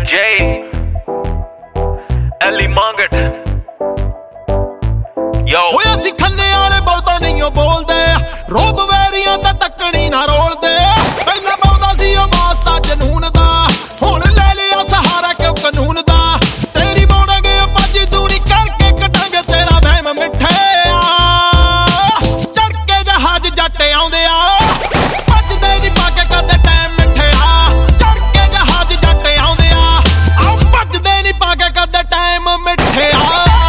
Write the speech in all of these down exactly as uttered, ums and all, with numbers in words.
J, Ellie Mongert, yo ਓਏ ਅਸੀਂ ਖੰਨੇ ਵਾਲੇ ਬਹੁਤਾ ਨਹੀਂ ਓ ਬੋਲਦੇ ਰੋਬ ਵੈਰੀਆਂ ਤਾਂ ਟੱਕਣੀ ਨਾ ਰੋਲਦੇ ਪਹਿਲਾਂ ਬਹੁਤਾ ਸੀ ਉਹ ਵਾਸਤਾ ਜਨੂਨ ਦਾ ਹੁਣ ਲੈ ਲਿਆ ਸਹਾਰਾ ਕਿਉਂ ਕਾਨੂੰਨ ਦਾ ਤੇਰੀ ਮੋੜਾਂਗੇ ਭੱਜ ਦੂਣੀ ਕਰਕੇ ਕੱਢਾਂਗੇ ਤੇਰਾ ਵਹਿਮ ਮਿੱਠਿਆ ਚੜ ਕੇ ਜਹਾਜ਼ ਜੱਟ ਆਉਂਦੇ ਆ ਭੱਜਦੇ ਨਹੀਂ ਪਾ ਕੇ ਕਦੇ ਟਾਈਮ ਮਿੱਠਿਆ ਚੜ ਕੇ ਜਹਾਜ਼ ਜੱਟ ਆਉਂਦੇ ਆ ਆਹ ਭੱਜਦੇ ਨਹੀਂ ਪਾ ਕੇ ਕਦੇ ਟਾਈਮ ਮਿੱਠਿਆ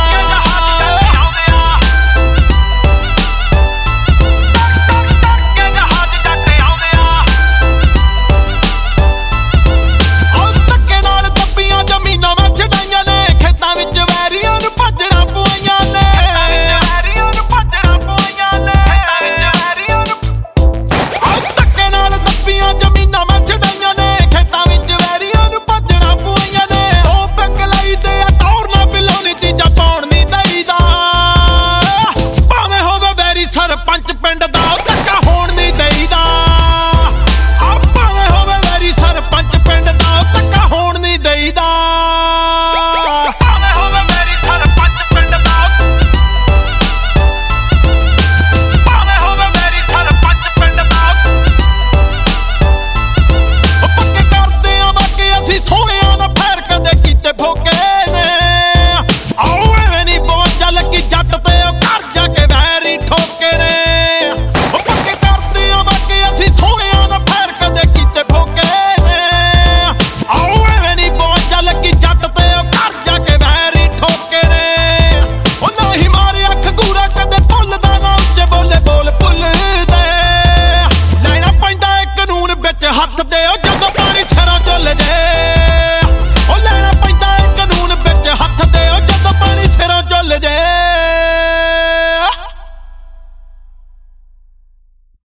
ਸਰਪੰਚ ਪਿੰਡ ਦਾ ਧੱਕਾ ਹੋਣ ਨਹੀਂ ਦੇਈਦਾ ਆ ਭਾਵੇਂ ਹੋਵੇ ਵੈਰੀ ਸਰਪੰਚ ਪਿੰਡ ਦਾ ਧੱਕਾ ਹੋਣ ਨਹੀਂ ਦੇਈਦਾ ਭਾਵੇਂ ਹੋਵੇ ਵੈਰੀ ਸਰਪੰਚ ਪਿੰਡ ਦਾ ਭਾਵੇਂ ਹੋਵੇ ਵੈਰੀ ਸਰਪੰਚ ਪਿੰਡ ਦਾ ਉਹ ਪੱਕੇ ਕਰਦੇ ਆ ਬਾਕੀ ਅਸੀਂ ਸੋਹਣਿਆਂ ਦਾ ਫੈਰ ਕਦੇ ਕੀਤੇ ਫੋਕੇ ਨੇ ਆਓ ਐਵੇਂ ਨਹੀਂ ਬੋਝ ਲੱਗੀ ਜੱਟ ਤੇ ਉਹ ਘਰ ਜਾ ਕੇ ਵੈਰੀ ਠੋਕੇ ਹੱਥ ਦੇ ਜਦੋਂ ਪਾਣੀ ਸਿਰੋਂ ਚੱਲ ਜੇ